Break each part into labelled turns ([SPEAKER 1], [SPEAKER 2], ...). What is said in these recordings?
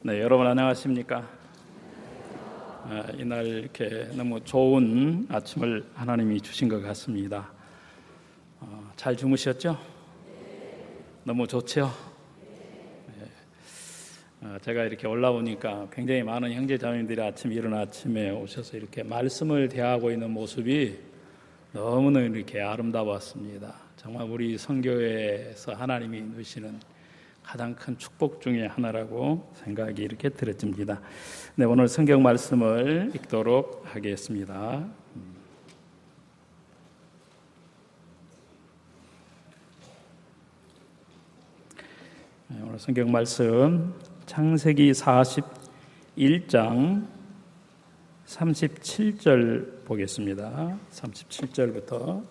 [SPEAKER 1] 네, 여러분 안녕하십니까? 이날 이렇게 너무 좋은 아침을 하나님이 주신 것 같습니다. 잘 주무셨죠? 너무 좋죠? 제가 이렇게 올라오니까 굉장히 많은 형제자매님들이 이른 아침에 오셔서 이렇게 말씀을 대하고 있는 모습이 너무나 이렇게 아름다웠습니다. 정말 우리 선교회에서 하나님이 누리시는 가장 큰 축복 중에 하나라고 생각이 이렇게 들어집니다. 네, 오늘 성경 말씀을 읽도록 하겠습니다. 오늘 성경 말씀 창세기 41장 37절 보겠습니다. 37절부터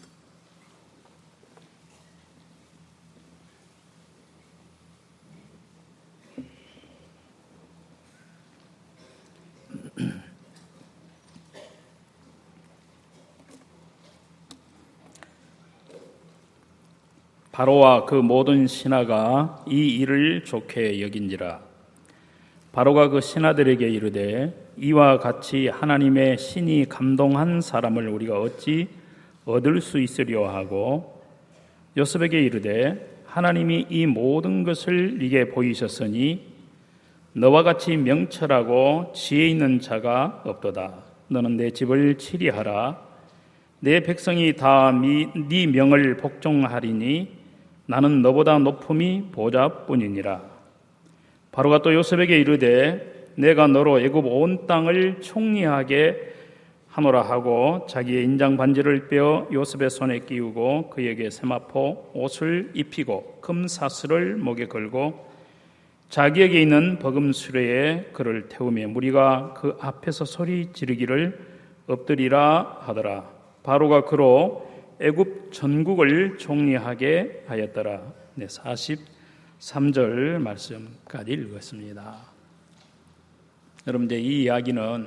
[SPEAKER 1] 바로와 그 모든 신하가 이 일을 좋게 여긴지라. 바로가 그 신하들에게 이르되 이와 같이 하나님의 신이 감동한 사람을 우리가 어찌 얻을 수 있으려 하고 요셉에게 이르되 하나님이 이 모든 것을 네게 보이셨으니 너와 같이 명철하고 지혜 있는 자가 없도다. 너는 내 집을 치리하라. 내 백성이 다 네 명을 복종하리니 나는 너보다 높음이 보좌뿐이니라. 바로가 또 요셉에게 이르되 내가 너로 애굽 온 땅을 총리하게 하노라 하고 자기의 인장 반지를 빼어 요셉의 손에 끼우고 그에게 세마포 옷을 입히고 금 사슬을 목에 걸고 자기에게 있는 버금 수레에 그를 태우며 무리가 그 앞에서 소리 지르기를 엎드리라 하더라. 바로가 그로 애굽 전국을 총리하게 하였더라. 네, 43절 말씀까지 읽었습니다. 여러분, 이제 이 이야기는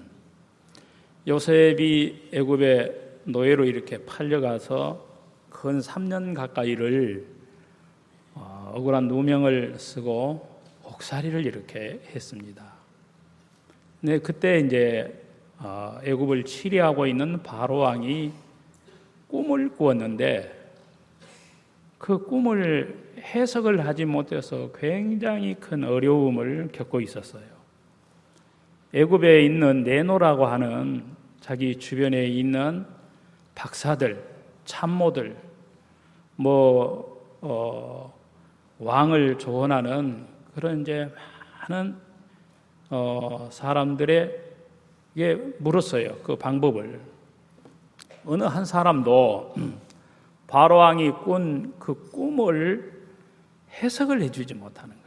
[SPEAKER 1] 요셉이 애굽의 노예로 이렇게 팔려가서 근 3년 가까이를 억울한 누명을 쓰고 옥살이를 이렇게 했습니다. 네, 그때 이제 애굽을 치리하고 있는 바로 왕이 꿈을 꾸었는데 그 꿈을 해석을 하지 못해서 굉장히 큰 어려움을 겪고 있었어요. 애굽에 있는 네노라고 하는 자기 주변에 있는 박사들, 참모들, 왕을 조언하는 그런 이제 많은 사람들에게 물었어요. 그 방법을. 어느 한 사람도 바로 왕이 꾼 그 꿈을 해석을 해주지 못하는 거예요.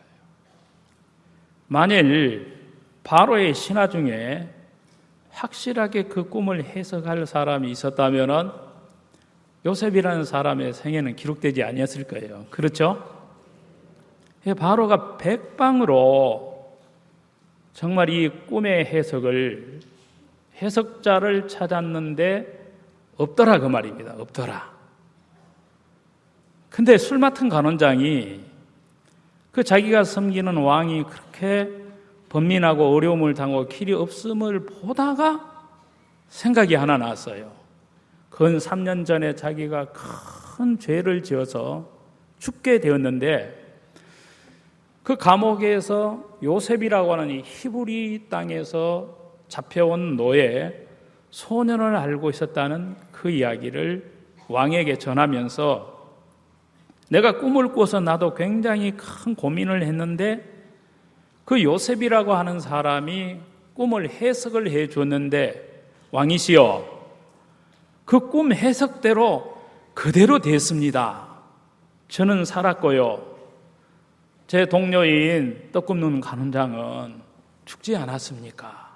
[SPEAKER 1] 만일 바로의 신하 중에 확실하게 그 꿈을 해석할 사람이 있었다면 요셉이라는 사람의 생애는 기록되지 아니었을 거예요. 그렇죠? 바로가 백방으로 정말 이 꿈의 해석자를 찾았는데 없더라 그 말입니다. 없더라. 근데 술 맡은 간원장이 그 자기가 섬기는 왕이 그렇게 번민하고 어려움을 당하고 길이 없음을 보다가 생각이 하나 났어요. 근 3년 전에 자기가 큰 죄를 지어서 죽게 되었는데 그 감옥에서 요셉이라고 하는 이 히브리 땅에서 잡혀온 노예 소년을 알고 있었다는 그 이야기를 왕에게 전하면서 내가 꿈을 꿔서 나도 굉장히 큰 고민을 했는데 그 요셉이라고 하는 사람이 꿈을 해석을 해 줬는데 왕이시여 그 꿈 해석대로 그대로 됐습니다. 저는 살았고요. 제 동료인 떡 굽는 간원장은 죽지 않았습니까?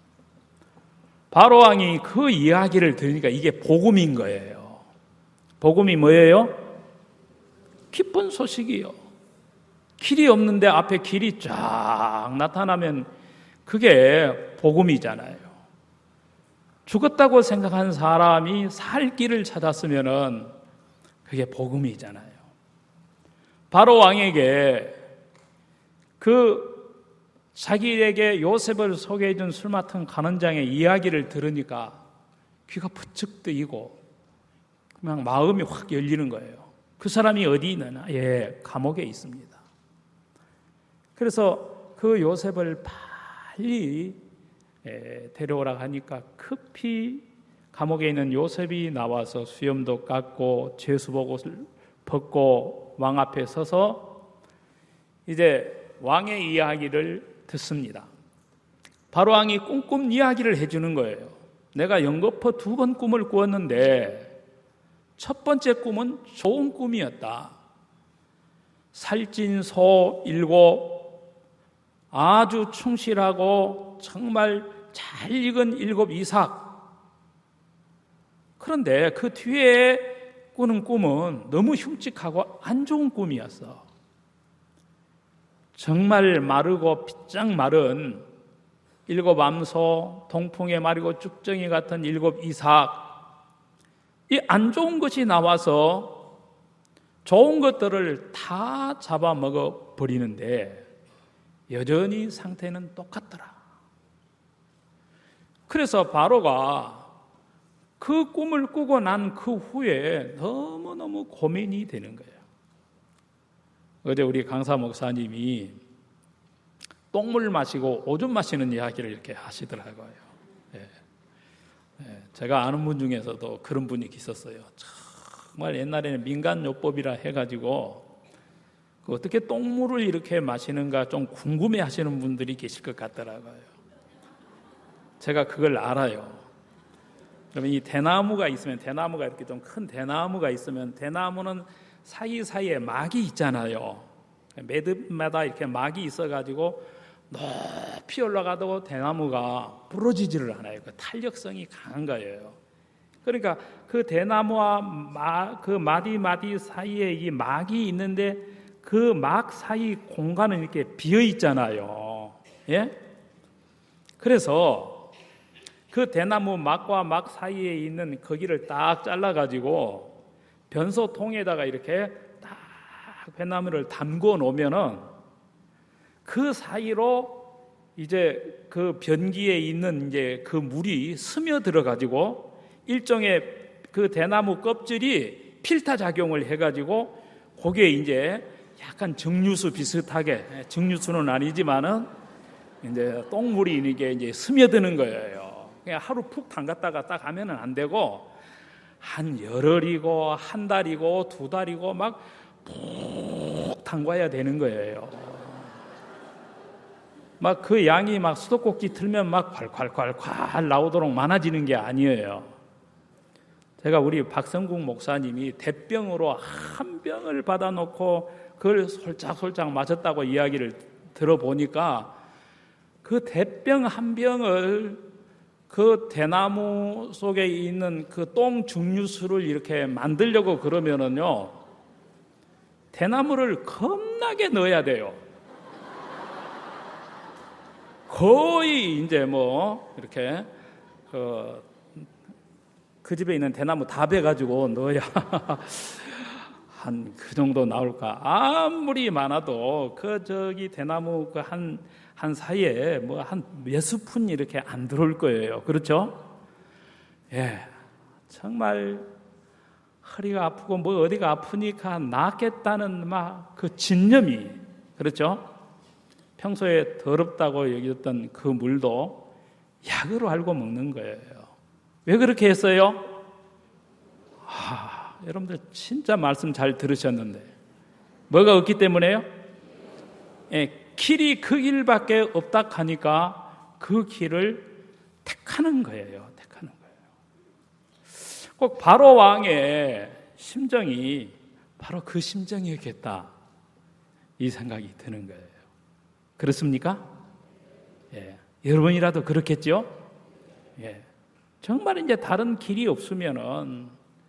[SPEAKER 1] 바로 왕이 그 이야기를 들으니까 이게 복음인 거예요. 복음이 뭐예요? 기쁜 소식이요. 길이 없는데 앞에 길이 쫙 나타나면 그게 복음이잖아요. 죽었다고 생각한 사람이 살 길을 찾았으면 그게 복음이잖아요. 바로 왕에게 그 자기에게 요셉을 소개해 준 술 맡은 간원장의 이야기를 들으니까 귀가 부쩍 뜨이고 그냥 마음이 확 열리는 거예요. 그 사람이 어디 있느냐? 감옥에 있습니다. 그래서 그 요셉을 빨리 데려오라 하니까 급히 감옥에 있는 요셉이 나와서 수염도 깎고 제수복옷을 벗고 왕 앞에 서서 이제 왕의 이야기를 듣습니다. 바로 왕이 꿈 이야기를 해주는 거예요. 내가 연거푸 2번 꿈을 꾸었는데 첫 번째 꿈은 좋은 꿈이었다. 살찐 소 7, 아주 충실하고 정말 잘 익은 7 이삭. 그런데 그 뒤에 꾸는 꿈은 너무 흉측하고 안 좋은 꿈이었어. 정말 마르고 비짝 마른 7 암소, 동풍에 마르고 쭉정이 같은 7 이삭. 이 안 좋은 것이 나와서 좋은 것들을 다 잡아먹어 버리는데 여전히 상태는 똑같더라. 그래서 바로가 그 꿈을 꾸고 난 그 후에 너무너무 고민이 되는 거예요. 어제 우리 강사 목사님이 똥물 마시고 오줌 마시는 이야기를 이렇게 하시더라고요. 제가 아는 분 중에서도 그런 분이 있었어요. 정말 옛날에는 민간요법이라 해가지고 어떻게 똥물을 이렇게 마시는가 좀 궁금해 하시는 분들이 계실 것 같더라고요. 제가 그걸 알아요. 그러면 이 대나무가 있으면, 대나무가 이렇게 좀 큰 대나무가 있으면 대나무는 사이사이에 막이 있잖아요. 매듭마다 이렇게 막이 있어가지고 높이 올라가도 대나무가 부러지지를 않아요. 그 탄력성이 강한 거예요. 그러니까 그 대나무와 그 마디 사이에 이 막이 있는데 그 막 사이 공간은 이렇게 비어 있잖아요. 예? 그래서 그 대나무 막과 막 사이에 있는 거기를 딱 잘라가지고 변소통에다가 이렇게 딱 배나무를 담궈 놓으면은 그 사이로 이제 그 변기에 있는 이제 그 물이 스며들어가지고 일종의 그 대나무 껍질이 필터 작용을 해가지고 거기에 이제 약간 정류수 비슷하게, 정류수는 아니지만은 이제 똥물이 이게 이제 스며드는 거예요. 그냥 하루 푹 담갔다가 딱 하면은 안 되고 한 열흘이고 한 달이고 2달이고 막 푹 담가야 되는 거예요. 막 그 양이 막 수도꼭지 틀면 막 콸콸콸콸 나오도록 많아지는 게 아니에요. 제가 우리 박성국 목사님이 대병으로 한 병을 받아놓고 그걸 솔짝솔짝 마셨다고 이야기를 들어보니까 그 대병 한 병을 그 대나무 속에 있는 그 똥 증류수를 이렇게 만들려고 그러면은요, 대나무를 겁나게 넣어야 돼요. 거의 이제 뭐 이렇게 그 집에 있는 대나무 다 베가지고 넣어야 한 그 정도 나올까. 아무리 많아도 그 저기 대나무 그 한 사이에 뭐 한 몇 스푼 이렇게 안 들어올 거예요. 그렇죠? 예, 정말 허리가 아프고 뭐 어디가 아프니까 낫겠다는 막 그 진념이, 그렇죠? 평소에 더럽다고 여겼던 그 물도 약으로 알고 먹는 거예요. 왜 그렇게 했어요? 여러분들 진짜 말씀 잘 들으셨는데 뭐가 없기 때문에요? 길이 그 길밖에 없다 하니까 그 길을 택하는 거예요. 택하는 거예요. 꼭 바로 왕의 심정이 바로 그 심정이었겠다, 이 생각이 드는 거예요. 그렇습니까? 예. 여러분이라도 그렇겠죠? 예. 정말 이제 다른 길이 없으면은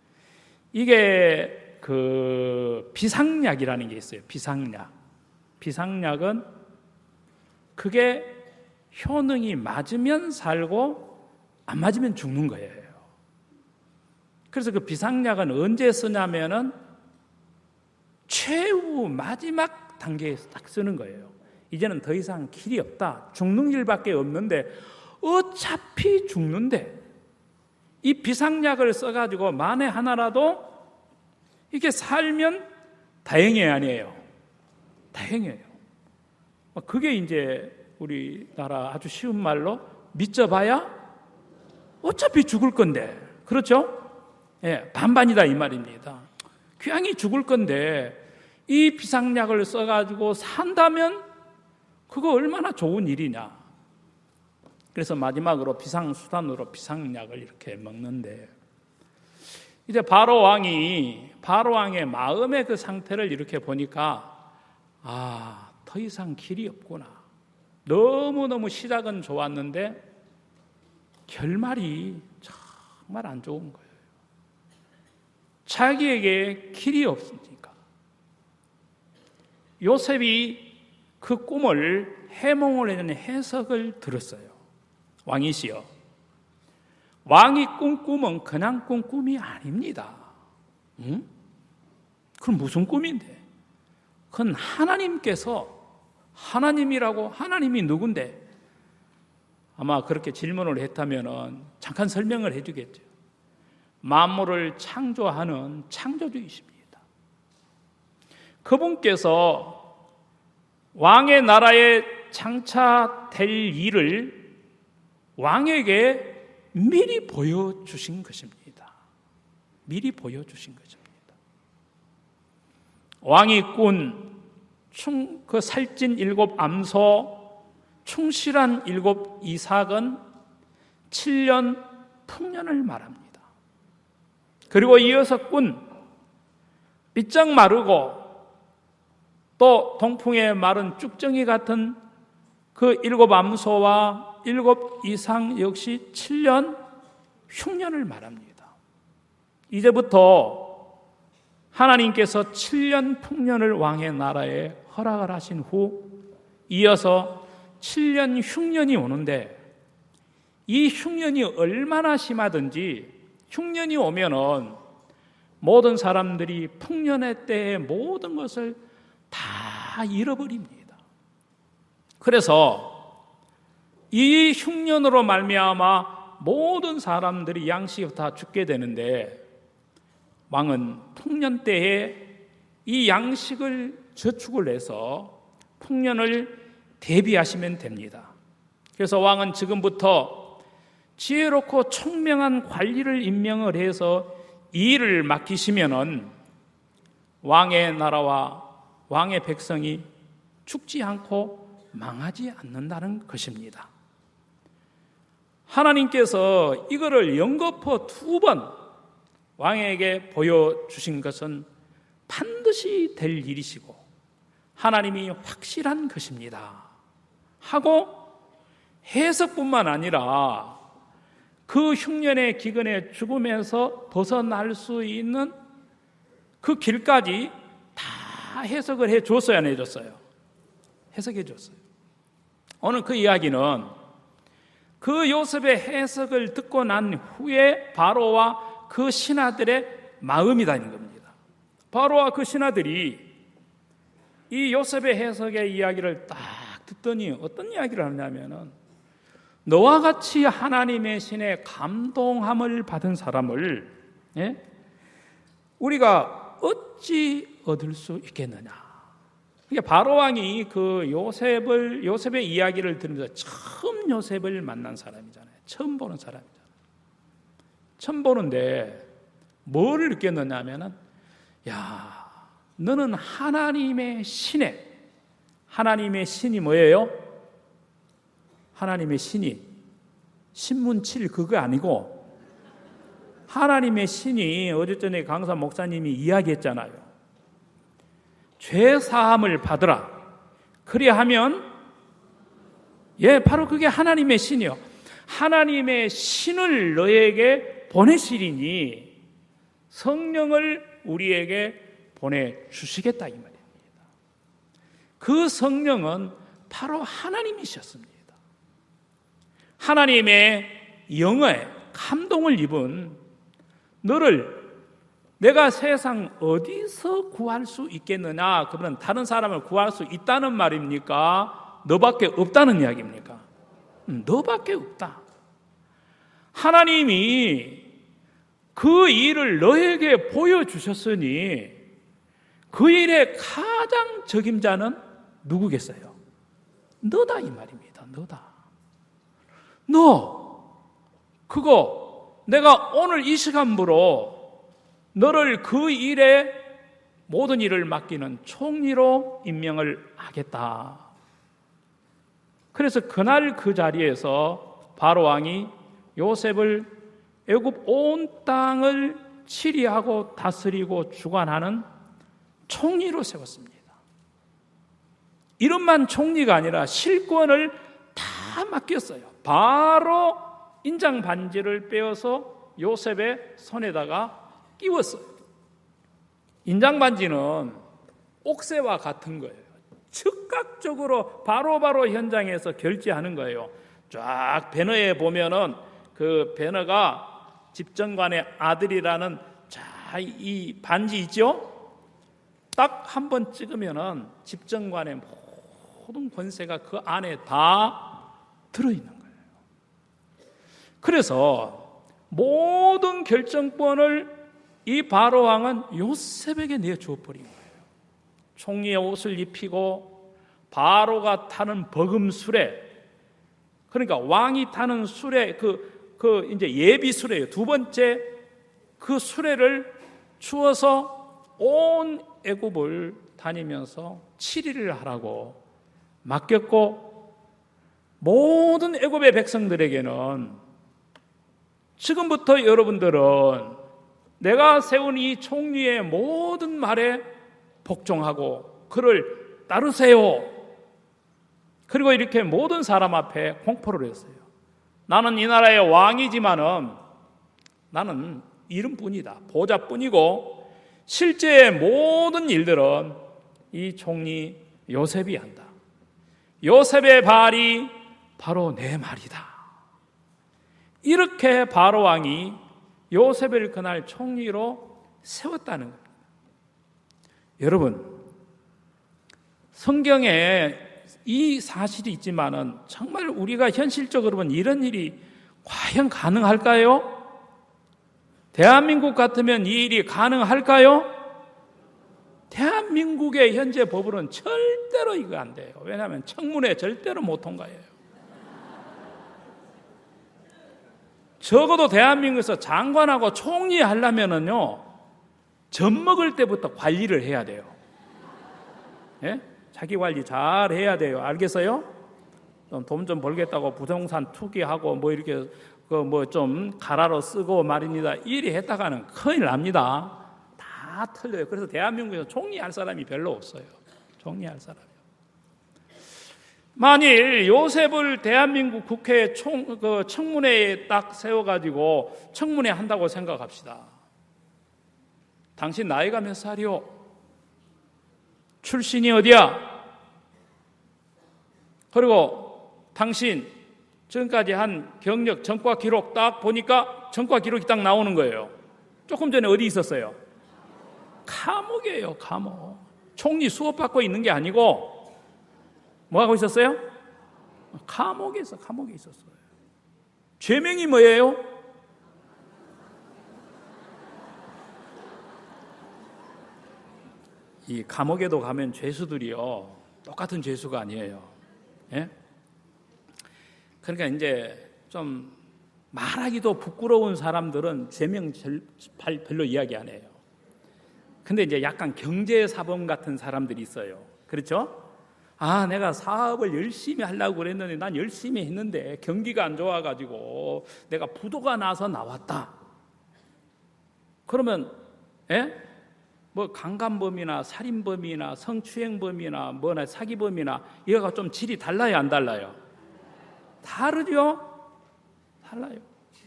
[SPEAKER 1] 이게 그 비상약이라는 게 있어요. 비상약. 비상약은 그게 효능이 맞으면 살고 안 맞으면 죽는 거예요. 그래서 그 비상약은 언제 쓰냐면은 최후 마지막 단계에서 딱 쓰는 거예요. 이제는 더 이상 길이 없다. 죽는 길밖에 없는데 어차피 죽는데 이 비상약을 써가지고 만에 하나라도 이렇게 살면 다행이 아니에요. 다행이에요. 그게 이제 우리나라 아주 쉬운 말로 믿져봐야 어차피 죽을 건데, 그렇죠? 예, 반반이다 이 말입니다. 귀양이 죽을 건데 이 비상약을 써가지고 산다면 그거 얼마나 좋은 일이냐. 그래서 마지막으로 비상수단으로 비상약을 이렇게 먹는데, 이제 바로 왕의 마음의 그 상태를 이렇게 보니까 더 이상 길이 없구나. 너무너무 시작은 좋았는데 결말이 정말 안 좋은 거예요. 자기에게 길이 없으니까. 요셉이 그 꿈을 해몽을 해는 해석을 들었어요. 왕이시여, 왕이 꾼 꿈은 그냥 꾼 꿈이 아닙니다. 응? 그럼 무슨 꿈인데? 그건 하나님이 누군데? 아마 그렇게 질문을 했다면 잠깐 설명을 해주겠죠. 만물을 창조하는 창조주이십니다. 그분께서 왕의 나라에 장차될 일을 왕에게 미리 보여주신 것입니다. 미리 보여주신 것입니다. 왕이 꾼 그 살찐 7 암소, 충실한 7 이삭은 7년 풍년을 말합니다. 그리고 이어서 꾼 삐쩍 마르고 또 동풍에 마른 쭉정이 같은 그 7 암소와 7 이상 역시 7년 흉년을 말합니다. 이제부터 하나님께서 7년 풍년을 왕의 나라에 허락을 하신 후 이어서 7년 흉년이 오는데, 이 흉년이 얼마나 심하든지 흉년이 오면은 모든 사람들이 풍년의 때에 모든 것을 다 잃어버립니다. 그래서 이 흉년으로 말미암아 모든 사람들이 양식이 다 죽게 되는데, 왕은 풍년 때에 이 양식을 저축을 해서 풍년을 대비하시면 됩니다. 그래서 왕은 지금부터 지혜롭고 총명한 관리를 임명을 해서 이 일을 맡기시면은 왕의 나라와 왕의 백성이 죽지 않고 망하지 않는다는 것입니다. 하나님께서 이거를 연거푸 2번 왕에게 보여주신 것은 반드시 될 일이시고 하나님이 확실한 것입니다 하고, 해석뿐만 아니라 그 흉년의 기근의 죽음에서 벗어날 수 있는 그 길까지 다 해석을 해줬어요, 안 해줬어요? 해석해줬어요. 오늘 그 이야기는 그 요셉의 해석을 듣고 난 후에 바로와 그 신하들의 마음이라는 겁니다. 바로와 그 신하들이 이 요셉의 해석의 이야기를 딱 듣더니 어떤 이야기를 하냐면은, 너와 같이 하나님의 신에 감동함을 받은 사람을 우리가 어찌 얻을 수 있겠느냐. 그러니까 바로 왕이 그 요셉의 이야기를 들으면서 처음 요셉을 만난 사람이잖아요. 처음 보는 사람이잖아요. 처음 보는데 뭘 느꼈느냐 하면은, 야, 너는 하나님의 신에, 하나님의 신이 뭐예요? 하나님의 신이 신문칠 그거 아니고, 하나님의 신이 어제 전에 강사 목사님이 이야기했잖아요. 죄 사함을 받으라. 그리하면, 바로 그게 하나님의 신이요. 하나님의 신을 너에게 보내시리니 성령을 우리에게 보내주시겠다 이 말입니다. 그 성령은 바로 하나님이셨습니다. 하나님의 영에 감동을 입은 너를 내가 세상 어디서 구할 수 있겠느냐? 그러면 다른 사람을 구할 수 있다는 말입니까? 너밖에 없다는 이야기입니까? 너밖에 없다. 하나님이 그 일을 너에게 보여주셨으니 그 일의 가장 적임자는 누구겠어요? 너다 이 말입니다. 너다. 너 그거 내가 오늘 이 시간부로 너를 그 일에 모든 일을 맡기는 총리로 임명을 하겠다. 그래서 그날 그 자리에서 바로 왕이 요셉을 애굽 온 땅을 치리하고 다스리고 주관하는 총리로 세웠습니다. 이름만 총리가 아니라 실권을 다 맡겼어요. 바로 인장 반지를 빼어서 요셉의 손에다가 끼웠어요. 인장 반지는 옥새와 같은 거예요. 즉각적으로 바로바로 현장에서 결제하는 거예요. 쫙 배너에 보면은 그 배너가 집정관의 아들이라는 이 반지 있죠? 딱 한 번 찍으면은 집정관의 모든 권세가 그 안에 다 들어있는 거예요. 그래서 모든 결정권을 이 바로 왕은 요셉에게 내주어버린 거예요. 총리의 옷을 입히고 바로가 타는 버금술에, 그러니까 왕이 타는 수레, 이제 예비 수레예요. 두 번째 그 수레를 주어서 온 애굽을 다니면서 치리를 하라고 맡겼고, 모든 애굽의 백성들에게는 지금부터 여러분들은 내가 세운 이 총리의 모든 말에 복종하고 그를 따르세요. 그리고 이렇게 모든 사람 앞에 공포를 했어요. 나는 이 나라의 왕이지만은 나는 이름뿐이다. 보좌뿐이고 실제의 모든 일들은 이 총리 요셉이 한다. 요셉의 발이 바로 내 말이다. 이렇게 바로 왕이 요셉을 그날 총리로 세웠다는 겁니다. 여러분, 성경에 이 사실이 있지만은 정말 우리가 현실적으로 보면 이런 일이 과연 가능할까요? 대한민국 같으면 이 일이 가능할까요? 대한민국의 현재 법으로는 절대로 이거 안 돼요. 왜냐하면 청문회 절대로 못 통과해요. 적어도 대한민국에서 장관하고 총리 하려면은요, 젖 먹을 때부터 관리를 해야 돼요. 예? 자기 관리 잘 해야 돼요. 알겠어요? 돈 좀 벌겠다고 부동산 투기하고 뭐 이렇게 뭐 좀 가라로 쓰고 말입니다. 일이 했다가는 큰일 납니다. 다 틀려요. 그래서 대한민국에서 총리할 사람이 별로 없어요. 총리할 사람이. 만일 요셉을 대한민국 국회 청문회에 딱 세워가지고 청문회 한다고 생각합시다. 당신 나이가 몇 살이요? 출신이 어디야? 그리고 당신 지금까지 한 경력, 전과 기록 딱 보니까 전과 기록이 딱 나오는 거예요. 조금 전에 어디 있었어요? 감옥이에요, 감옥. 총리 수업 받고 있는 게 아니고 뭐 하고 있었어요? 감옥에 있었어요. 죄명이 뭐예요? 이 감옥에도 가면 죄수들이요, 똑같은 죄수가 아니에요. 예? 그러니까 이제 좀 말하기도 부끄러운 사람들은 죄명 별로 이야기 안 해요. 근데 이제 약간 경제사범 같은 사람들이 있어요. 그렇죠? 아, 내가 사업을 열심히 하려고 그랬는데 난 열심히 했는데 경기가 안 좋아가지고 내가 부도가 나서 나왔다. 그러면 뭐 강간범이나 살인범이나 성추행범이나 뭐나 사기범이나 이거가 좀 질이 달라요, 안 달라요? 다르죠? 달라요.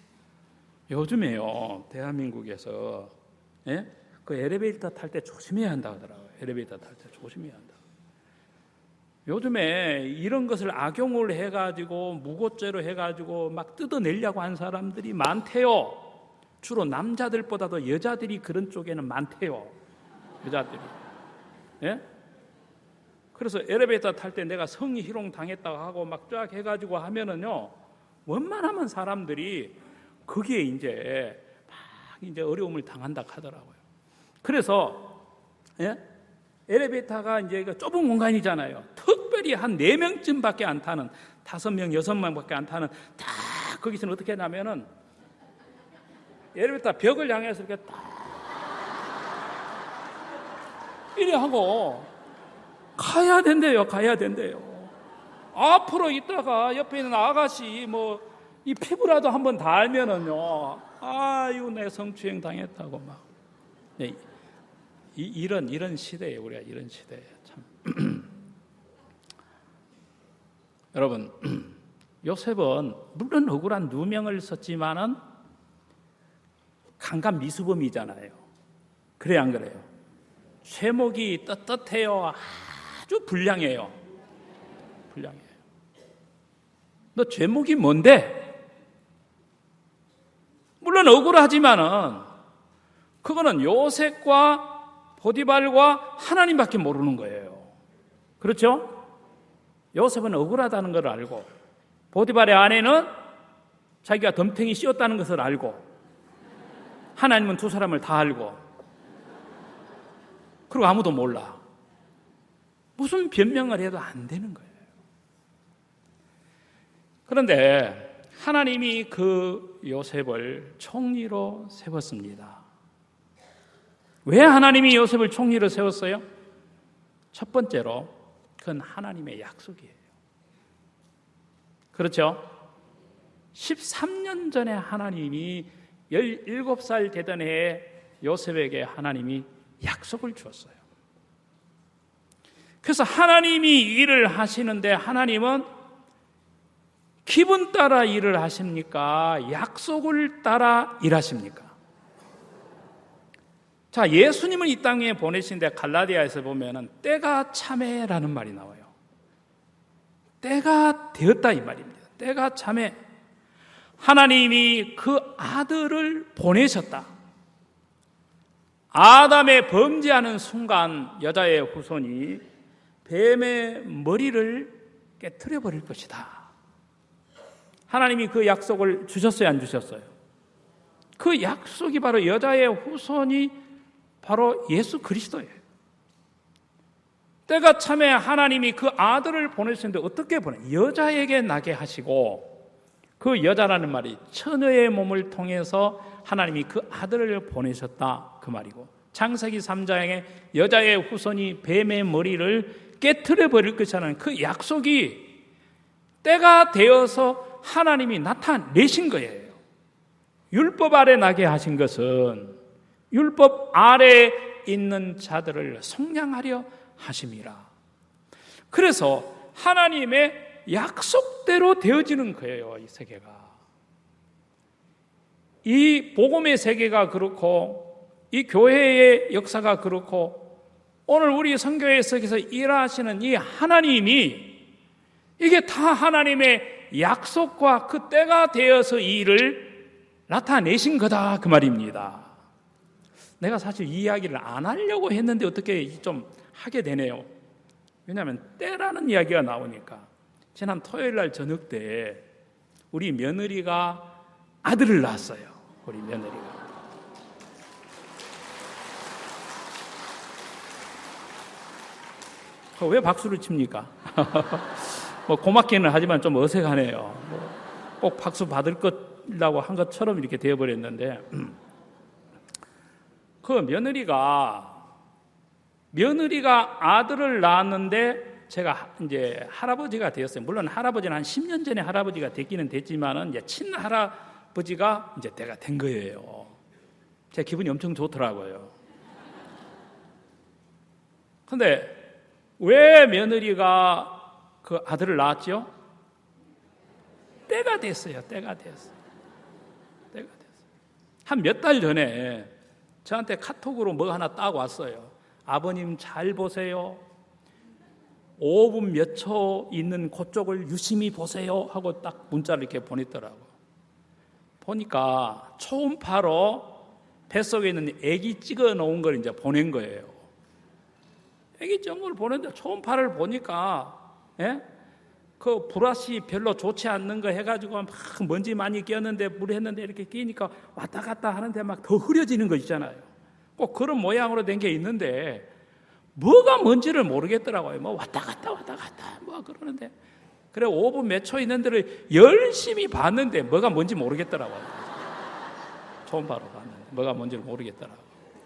[SPEAKER 1] 요즘에요, 대한민국에서 그 엘리베이터 탈 때 조심해야 한다 하더라고요. 엘리베이터 탈 때 조심해야 한다. 요즘에 이런 것을 악용을 해가지고 무고죄로 해가지고 막 뜯어내려고 한 사람들이 많대요. 주로 남자들보다도 여자들이 그런 쪽에는 많대요. 여자들이. 예? 그래서 엘리베이터 탈 때 내가 성희롱 당했다고 하고 막 쫙 해가지고 하면은요, 웬만하면 사람들이 거기에 이제 막 이제 어려움을 당한다 하더라고요. 그래서 엘리베이터가 이제 좁은 공간이잖아요. 특별히 한 4명쯤밖에 안 타는, 5명, 6명밖에 안 타는, 딱 거기서는 어떻게 하냐면은 엘리베이터 벽을 향해서 이렇게 딱 이래 하고 가야 된대요. 앞으로 있다가 옆에 있는 아가씨 이 피부라도 한번 닿으면은요, 아유 내 성추행 당했다고 막. 네, 이런 시대예요. 우리가 이런 시대에 참. 여러분, 요셉은 물론 억울한 누명을 썼지만은 강간 미수범이잖아요. 그래 안 그래요? 쇠목이 떳떳해요. 아주 불량해요. 너 죄목이 뭔데? 물론 억울하지만은 그거는 요셉과 보디발과 하나님밖에 모르는 거예요. 그렇죠? 요셉은 억울하다는 걸 알고, 보디발의 아내는 자기가 덤탱이 씌웠다는 것을 알고, 하나님은 두 사람을 다 알고, 그리고 아무도 몰라. 무슨 변명을 해도 안 되는 거예요. 그런데 하나님이 그 요셉을 총리로 세웠습니다. 왜 하나님이 요셉을 총리로 세웠어요? 첫 번째로 그건 하나님의 약속이에요. 그렇죠? 13년 전에 하나님이 17살 되던 해에 요셉에게 하나님이 약속을 주었어요. 그래서 하나님이 일을 하시는데 하나님은 기분 따라 일을 하십니까? 약속을 따라 일하십니까? 자, 예수님을 이 땅에 보내신데 갈라디아에서 보면은 때가 참에라는 말이 나와요. 때가 되었다 이 말입니다. 때가 참에. 하나님이 그 아들을 보내셨다. 아담의 범죄하는 순간 여자의 후손이 뱀의 머리를 깨트려 버릴 것이다. 하나님이 그 약속을 주셨어요, 안 주셨어요? 그 약속이 바로 여자의 후손이 바로 예수 그리스도예요. 때가 참에 하나님이 그 아들을 보내셨는데 어떻게 여자에게 나게 하시고, 그 여자라는 말이 처녀의 몸을 통해서 하나님이 그 아들을 보내셨다 그 말이고, 창세기 3장에 여자의 후손이 뱀의 머리를 깨트려 버릴 것이라는 그 약속이 때가 되어서 하나님이 나타내신 거예요. 율법 아래 나게 하신 것은 율법 아래에 있는 자들을 속량하려 하심이라. 그래서 하나님의 약속대로 되어지는 거예요, 이 세계가. 이 복음의 세계가 그렇고, 이 교회의 역사가 그렇고, 오늘 우리 선교회 속에서 일하시는 이 하나님이, 이게 다 하나님의 약속과 그 때가 되어서 이 일을 나타내신 거다 그 말입니다. 내가 사실 이 이야기를 안 하려고 했는데 어떻게 좀 하게 되네요. 왜냐하면 때라는 이야기가 나오니까. 지난 토요일 날 저녁 때 우리 며느리가 아들을 낳았어요. 우리 며느리가. 왜 박수를 칩니까? 고맙기는 하지만 좀 어색하네요. 꼭 박수 받을 거라고 한 것처럼 이렇게 되어버렸는데, 그 며느리가 아들을 낳았는데 제가 이제 할아버지가 되었어요. 물론 할아버지는 한 10년 전에 할아버지가 됐기는 됐지만은 이제 친할아버지가 이제 때가 된 거예요. 제 기분이 엄청 좋더라고요. 근데 왜 며느리가 그 아들을 낳았죠? 때가 됐어요. 한 몇 달 전에 저한테 카톡으로 뭐 하나 딱 왔어요. 아버님 잘 보세요. 5분 몇 초 있는 그쪽을 유심히 보세요 하고 딱 문자를 이렇게 보냈더라고요. 보니까 초음파로 뱃속에 있는 아기 찍어 놓은 걸 이제 보낸 거예요. 애기 정글 보는데 초음파를 보니까 그 브러쉬 별로 좋지 않는 거 해가지고 막 먼지 많이 끼었는데 물 했는데 이렇게 끼니까 왔다 갔다 하는데 막 더 흐려지는 거 있잖아요. 꼭 그런 모양으로 된 게 있는데 뭐가 뭔지를 모르겠더라고요. 뭐 왔다 갔다 뭐 그러는데 그래 5분 몇 초 있는 데를 열심히 봤는데 뭐가 뭔지 모르겠더라고요. 초음파로 봤는데 뭐가 뭔지를 모르겠더라고요.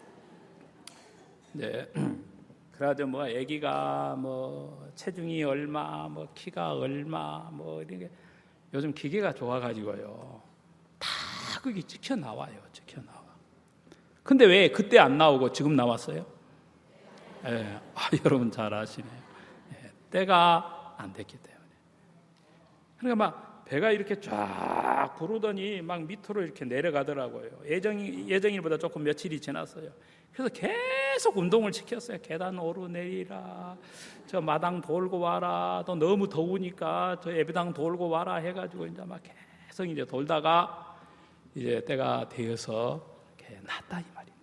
[SPEAKER 1] 네. 그래가지고 뭐 아기가 뭐 체중이 얼마, 뭐 키가 얼마, 뭐 이런 게 요즘 기계가 좋아가지고요. 다 그게 찍혀 나와요. 찍혀 나와. 근데 왜 그때 안 나오고 지금 나왔어요? 예, 여러분 잘 아시네요. 예, 때가 안 됐기 때문에. 그러니까 막 배가 이렇게 쫙 부르더니 막 밑으로 이렇게 내려가더라고요. 예정일보다 조금 며칠이 지났어요. 그래서 계속 운동을 시켰어요. 계단 오르내리라, 저 마당 돌고 와라, 또 너무 더우니까 저 예배당 돌고 와라 해가지고 이제 막 계속 이제 돌다가 이제 때가 되어서 이렇게 났다 이 말입니다.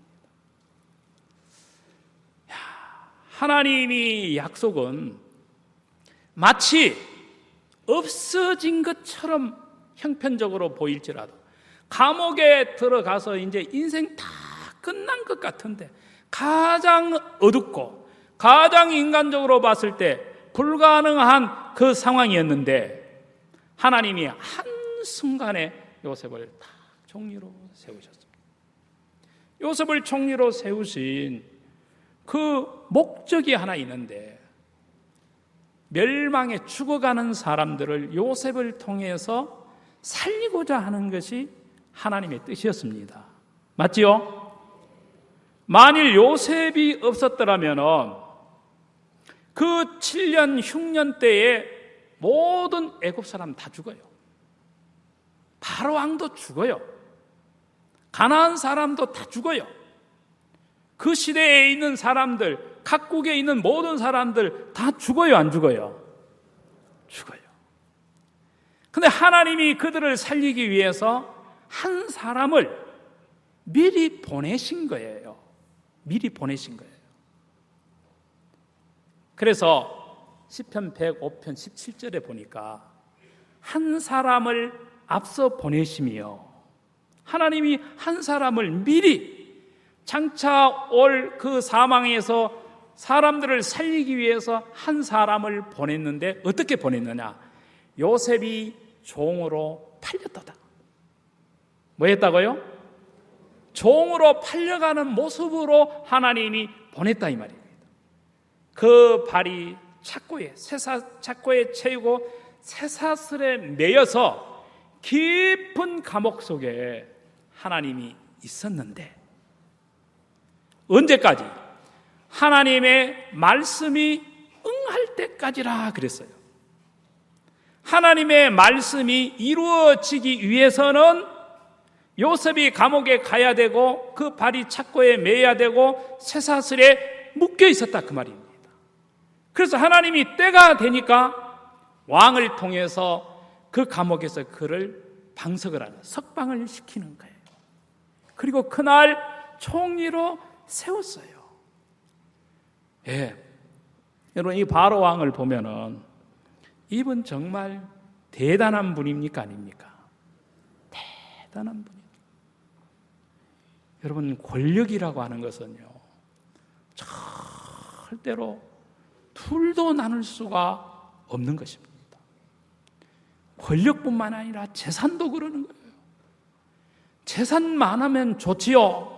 [SPEAKER 1] 하나님이 약속은 마치 없어진 것처럼 형편적으로 보일지라도 감옥에 들어가서 이제 인생 다 끝난 것 같은데 가장 어둡고 가장 인간적으로 봤을 때 불가능한 그 상황이었는데 하나님이 한순간에 요셉을 딱 총리로 세우셨습니다. 요셉을 총리로 세우신 그 목적이 하나 있는데 멸망에 죽어가는 사람들을 요셉을 통해서 살리고자 하는 것이 하나님의 뜻이었습니다. 맞지요? 만일 요셉이 없었더라면 그 7년 흉년 때에 모든 애굽 사람 다 죽어요. 바로 왕도 죽어요. 가나안 사람도 다 죽어요. 그 시대에 있는 사람들, 각국에 있는 모든 사람들 다 죽어요, 안 죽어요? 죽어요. 근데 하나님이 그들을 살리기 위해서 한 사람을 미리 보내신 거예요. 미리 보내신 거예요. 그래서 시편 105편 17절에 보니까 한 사람을 앞서 보내시며 하나님이 한 사람을 미리 장차 올 그 사망에서 사람들을 살리기 위해서 한 사람을 보냈는데 어떻게 보냈느냐? 요셉이 종으로 팔렸다. 뭐 했다고요? 종으로 팔려가는 모습으로 하나님이 보냈다 이 말입니다. 그 발이 착고에 채우고 쇠사슬에 매여서 깊은 감옥 속에 하나님이 있었는데 언제까지? 하나님의 말씀이 응할 때까지라 그랬어요. 하나님의 말씀이 이루어지기 위해서는 요셉이 감옥에 가야 되고 그 발이 착고에 매야 되고 쇠사슬에 묶여 있었다 그 말입니다. 그래서 하나님이 때가 되니까 왕을 통해서 그 감옥에서 그를 방석을 하는 석방을 시키는 거예요. 그리고 그날 총리로 세웠어요. 예. 여러분 이 바로 왕을 보면은 이분 정말 대단한 분입니까 아닙니까? 대단한 분이에요. 여러분 권력이라고 하는 것은요 절대로 둘도 나눌 수가 없는 것입니다. 권력뿐만 아니라 재산도 그러는 거예요. 재산 많으면 좋지요.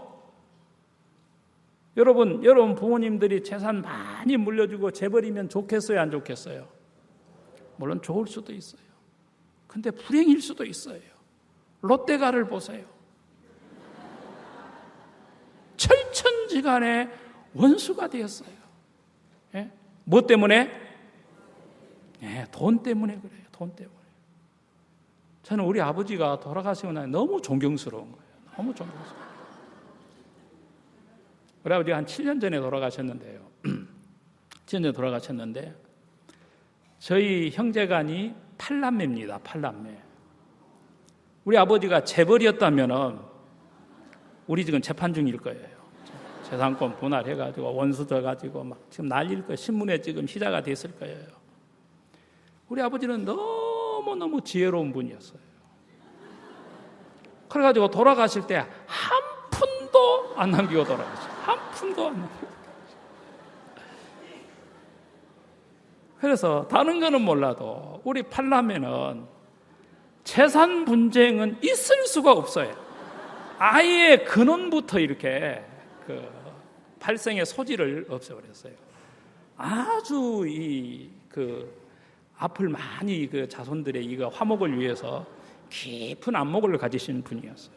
[SPEAKER 1] 여러분 부모님들이 재산 많이 물려주고 재벌이면 좋겠어요, 안 좋겠어요? 물론 좋을 수도 있어요. 근데 불행일 수도 있어요. 롯데가를 보세요. 철천지간의 원수가 되었어요. 예? 뭐 때문에? 예, 돈 때문에 그래요. 돈 때문에. 저는 우리 아버지가 돌아가시고 나니 너무 존경스러운 거예요. 너무 존경스러워요. 우리 아버지가 한 7년 전에 돌아가셨는데요. 7년 전에 돌아가셨는데 저희 형제간이 8남매입니다. 8남매. 우리 아버지가 재벌이었다면 우리 지금 재판 중일 거예요. 재산권 분할해가지고 원수 져가지고 막 지금 난리일 거예요. 신문에 지금 시자가 됐을 거예요. 우리 아버지는 너무너무 지혜로운 분이었어요. 그래가지고 돌아가실 때 한 푼도 안 남기고 돌아가셨어요. 한 푼도 안 남기고. 그래서 다른 거는 몰라도 우리 팔남매는 재산 분쟁은 있을 수가 없어요. 아예 근원부터 이렇게 그 발생의 소지를 없애버렸어요. 아주 앞을 많이 그 자손들의 이거 화목을 위해서 깊은 안목을 가지신 분이었어요.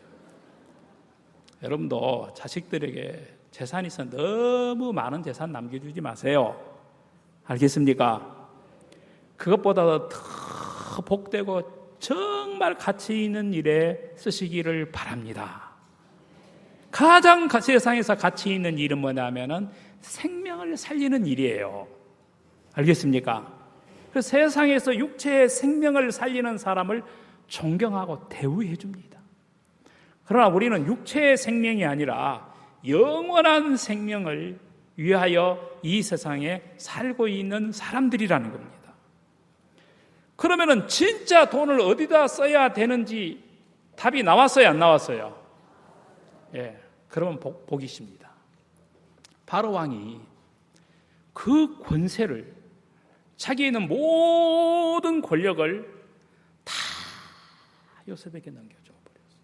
[SPEAKER 1] 여러분도 자식들에게 재산이 있어 너무 많은 재산 남겨주지 마세요. 알겠습니까? 그것보다 더 복되고 정말 가치 있는 일에 쓰시기를 바랍니다. 가장 세상에서 가치 있는 일은 뭐냐면은 생명을 살리는 일이에요. 알겠습니까? 그 세상에서 육체의 생명을 살리는 사람을 존경하고 대우해 줍니다. 그러나 우리는 육체의 생명이 아니라 영원한 생명을 위하여 이 세상에 살고 있는 사람들이라는 겁니다. 그러면은 진짜 돈을 어디다 써야 되는지 답이 나왔어요, 안 나왔어요? 예, 그러면 복이십니다. 바로 왕이 그 권세를, 자기에 있는 모든 권력을 다 요셉에게 넘겨줘 버렸어요.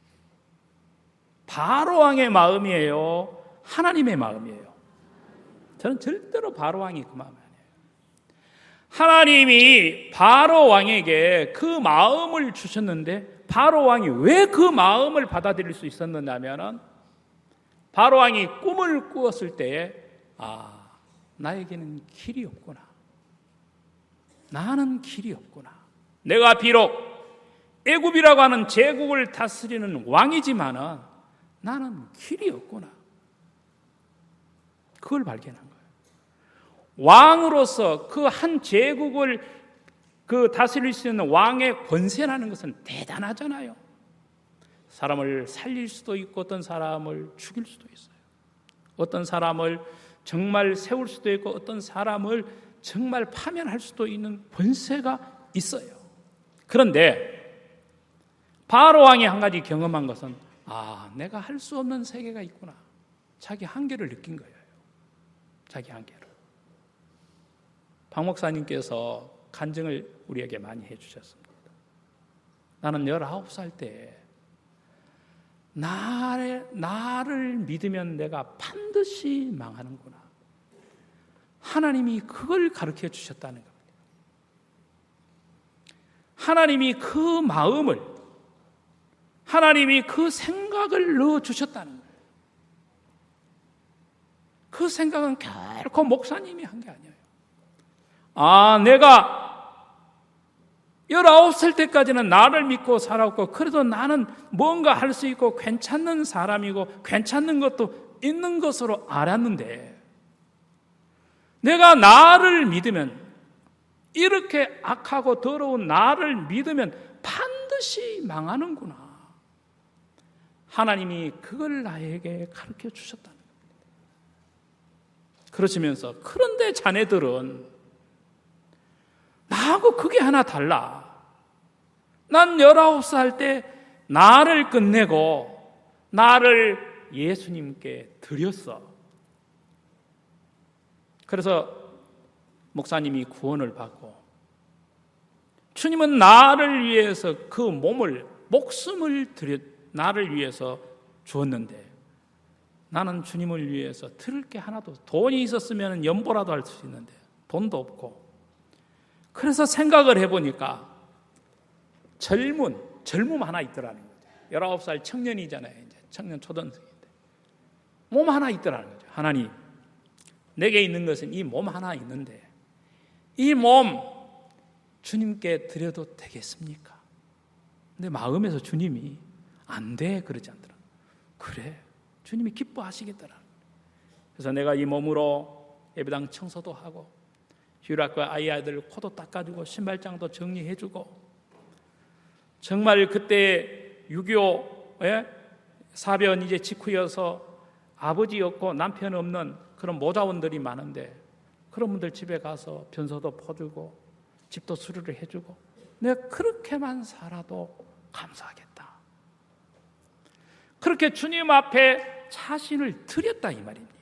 [SPEAKER 1] 바로 왕의 마음이에요, 하나님의 마음이에요? 저는 절대로 바로 왕이 그 마음이 아니에요. 하나님이 바로 왕에게 그 마음을 주셨는데 바로 왕이 왜 그 마음을 받아들일 수 있었느냐면 바로 왕이 꿈을 꾸었을 때에 나에게는 길이 없구나. 나는 길이 없구나. 내가 비록 애굽이라고 하는 제국을 다스리는 왕이지만은 나는 길이 없구나. 그걸 발견한 거예요. 왕으로서 그 한 제국을 다스릴 수 있는 왕의 권세라는 것은 대단하잖아요. 사람을 살릴 수도 있고 어떤 사람을 죽일 수도 있어요. 어떤 사람을 정말 세울 수도 있고 어떤 사람을 정말 파면할 수도 있는 권세가 있어요. 그런데 바로 왕이 한 가지 경험한 것은 내가 할 수 없는 세계가 있구나. 자기 한계를 느낀 거예요. 자기 한계를. 박 목사님께서 간증을 우리에게 많이 해주셨습니다. 나는 19살 때 나를 믿으면 내가 반드시 망하는구나. 하나님이 그걸 가르쳐 주셨다는 겁니다. 하나님이 그 마음을, 하나님이 그 생각을 넣어주셨다는 거예요. 그 생각은 결코 목사님이 한 게 아니에요. 내가 19살 때까지는 나를 믿고 살았고 그래도 나는 뭔가 할 수 있고 괜찮은 사람이고 괜찮은 것도 있는 것으로 알았는데 내가 나를 믿으면 이렇게 악하고 더러운 나를 믿으면 반드시 망하는구나. 하나님이 그걸 나에게 가르쳐 주셨다는 겁니다. 그러시면서 그런데 자네들은 나하고 그게 하나 달라. 난 19살 때 나를 끝내고 나를 예수님께 드렸어. 그래서 목사님이 구원을 받고 주님은 나를 위해서 그 목숨을 나를 위해서 주었는데 나는 주님을 위해서 들을 게 하나도, 돈이 있었으면 연보라도 할 수 있는데 돈도 없고, 그래서 생각을 해보니까 젊음 하나 있더라는 거죠. 19살 청년이잖아요. 이제 청년 초등생인데 몸 하나 있더라는 거죠. 하나님, 내게 있는 것은 이 몸 하나 있는데 이 몸 주님께 드려도 되겠습니까? 근데 마음에서 주님이 안 돼 그러지 않더라. 그래, 주님이 기뻐하시겠더라. 그래서 내가 이 몸으로 예배당 청소도 하고 휴일학교 아이들 코도 닦아주고 신발장도 정리해주고, 정말 그때 6.25 사변 이제 직후여서 아버지 없고 남편 없는 그런 모자원들이 많은데 그런 분들 집에 가서 변소도 퍼주고 집도 수리를 해주고 내가 그렇게만 살아도 감사하겠다. 그렇게 주님 앞에 자신을 드렸다 이 말입니다.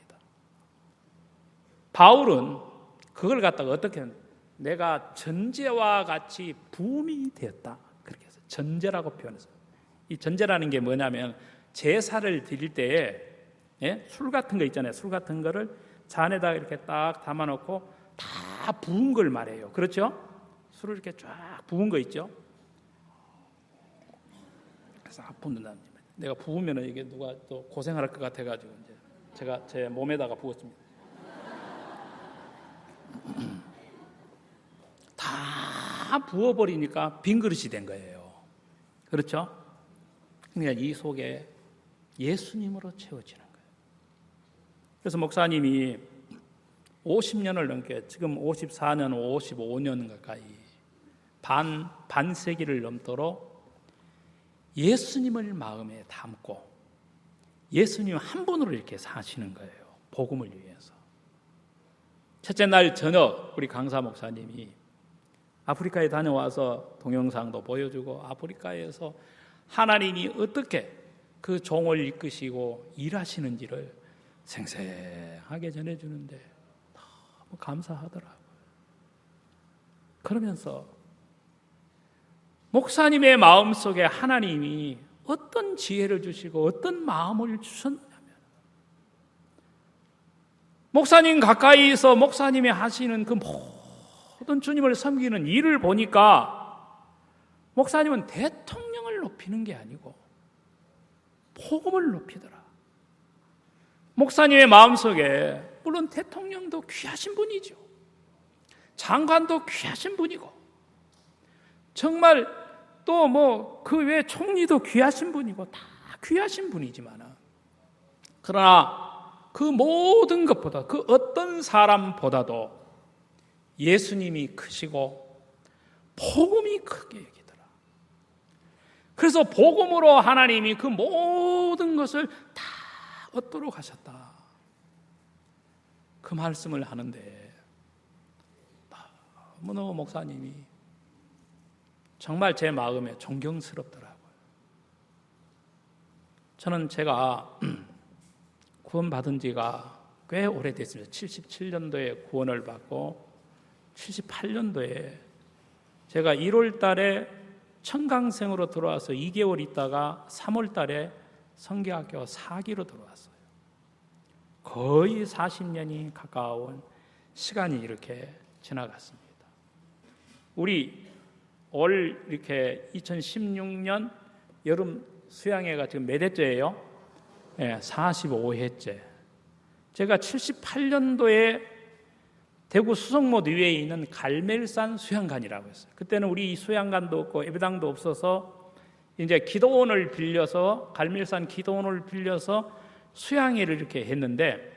[SPEAKER 1] 바울은 그걸 갖다가 어떻게 하냐, 내가 전제와 같이 부음이 되었다 그렇게 해서 전제라고 표현했어요. 이 전제라는 게 뭐냐면 제사를 드릴 때에 술 같은 거 있잖아요. 술 같은 거를 잔에다가 이렇게 딱 담아놓고 다 부은 걸 말해요. 그렇죠? 술을 이렇게 쫙 부은 거 있죠. 그래서 부는다. 내가 부으면 이게 누가 또 고생할 것 같아가지고 이제 제가 제 몸에다가 부었습니다. 다 부어버리니까 빈 그릇이 된 거예요. 그렇죠? 그러니까 이 속에 예수님으로 채워지는 거예요. 그래서 목사님이 50년을 넘게 지금 54년, 55년 가까이 반세기를 넘도록 예수님을 마음에 담고 예수님 한 분으로 이렇게 사시는 거예요. 복음을 위해서. 첫째 날 저녁 우리 강사 목사님이 아프리카에 다녀와서 동영상도 보여주고 아프리카에서 하나님이 어떻게 그 종을 이끄시고 일하시는지를 생생하게 전해주는데 너무 감사하더라고요. 그러면서 목사님의 마음속에 하나님이 어떤 지혜를 주시고 어떤 마음을 주셨냐면 목사님 가까이서 목사님이 하시는 그 모든 주님을 섬기는 일을 보니까 목사님은 대통령을 높이는 게 아니고 복음을 높이더라. 목사님의 마음속에 물론 대통령도 귀하신 분이죠. 장관도 귀하신 분이고 정말 또 그 외 총리도 귀하신 분이고 다 귀하신 분이지만 그러나 그 모든 것보다 그 어떤 사람보다도 예수님이 크시고 복음이 크게 여기더라. 그래서 복음으로 하나님이 그 모든 것을 다 얻도록 하셨다. 그 말씀을 하는데 너무너무 목사님이 정말 제 마음에 존경스럽더라고요. 저는 제가 구원받은 지가 꽤 오래됐습니다. 77년도에 구원을 받고 78년도에 제가 1월 달에 청강생으로 들어와서 2개월 있다가 3월 달에 성교학교 4기로 들어왔어요. 거의 40년이 가까운 시간이 이렇게 지나갔습니다. 우리 올 이렇게 2016년 여름 수양회가 지금 몇 회째예요? 45회째. 제가 78년도에 대구 수성못 위에 있는 갈멜산 수양관이라고 했어요. 그때는 우리 수양관도 없고 예배당도 없어서 이제 기도원을 빌려서 갈멜산 기도원을 빌려서 수양회를 이렇게 했는데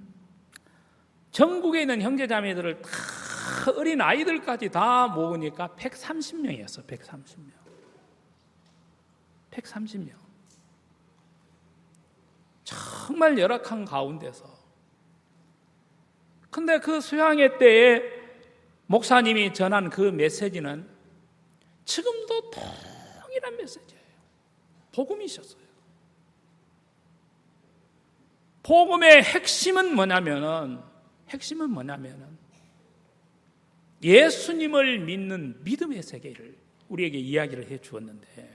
[SPEAKER 1] 전국에 있는 형제자매들을 다 어린 아이들까지 다 모으니까 130명이었어. 130명. 130명. 정말 열악한 가운데서. 근데 그 수양회 때에 목사님이 전한 그 메시지는 지금도 동일한 메시지예요. 복음이셨어요. 복음의 핵심은 뭐냐면은 예수님을 믿는 믿음의 세계를 우리에게 이야기를 해 주었는데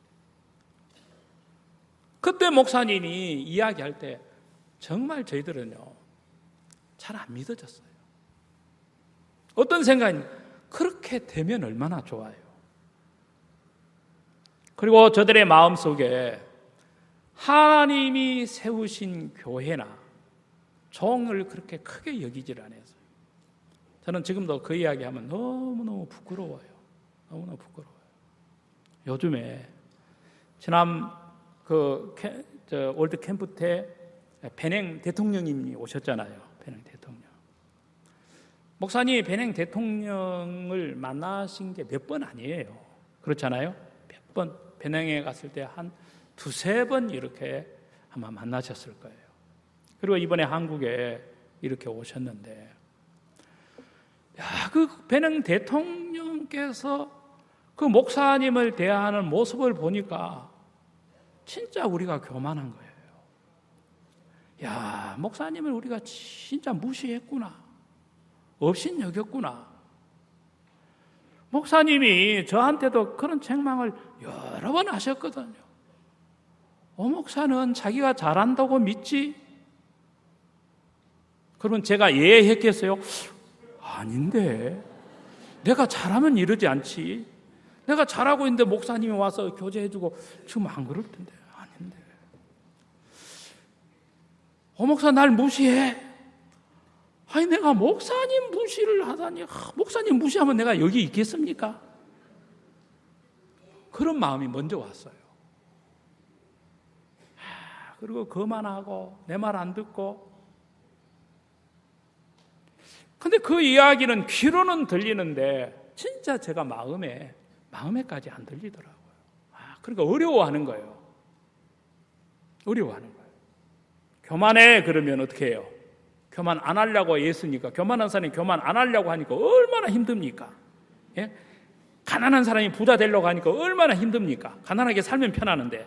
[SPEAKER 1] 그때 목사님이 이야기할 때 정말 저희들은요 잘 안 믿어졌어요. 어떤 생각이 그렇게 되면 얼마나 좋아요. 그리고 저들의 마음속에 하나님이 세우신 교회나 종을 그렇게 크게 여기질 않아서 저는 지금도 그 이야기하면 너무너무 부끄러워요. 너무너무 부끄러워요. 요즘에 지난 월드 캠프 때 베냉 대통령님이 오셨잖아요. 베냉 대통령. 목사님이 베냉 대통령을 만나신 게 몇 번 아니에요. 그렇잖아요. 몇 번 베냉에 갔을 때 한 두세 번 이렇게 아마 만나셨을 거예요. 그리고 이번에 한국에 이렇게 오셨는데, 그 베냉 대통령께서 그 목사님을 대하는 모습을 보니까 진짜 우리가 교만한 거예요. 목사님을 우리가 진짜 무시했구나. 없인 여겼구나. 목사님이 저한테도 그런 책망을 여러 번 하셨거든요. 목사는 자기가 잘한다고 믿지? 그러면 제가 예했겠어요? 아닌데. 내가 잘하면 이러지 않지. 내가 잘하고 있는데 목사님이 와서 교제해주고 지금 안 그럴 텐데. 아닌데. 목사 날 무시해. 아니 내가 목사님 무시를 하다니. 목사님 무시하면 내가 여기 있겠습니까? 그런 마음이 먼저 왔어요. 그리고 그만하고 내 말 안 듣고. 근데 그 이야기는 귀로는 들리는데 진짜 제가 마음에까지 안 들리더라고요. 그러니까 어려워하는 거예요. 어려워하는 거예요. 교만해 그러면 어떻게 해요? 교만 안 하려고 애쓰니까, 교만한 사람이 교만 안 하려고 하니까 얼마나 힘듭니까? 예? 가난한 사람이 부자 되려고 하니까 얼마나 힘듭니까? 가난하게 살면 편하는데.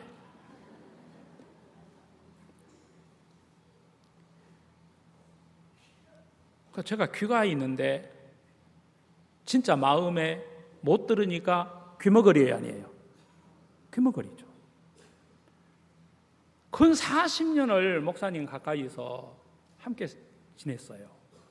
[SPEAKER 1] 제가 귀가 있는데 진짜 마음에 못 들으니까 귀머거리 아니에요. 귀머거리죠. 근 40년을 목사님 가까이서 함께 지냈어요.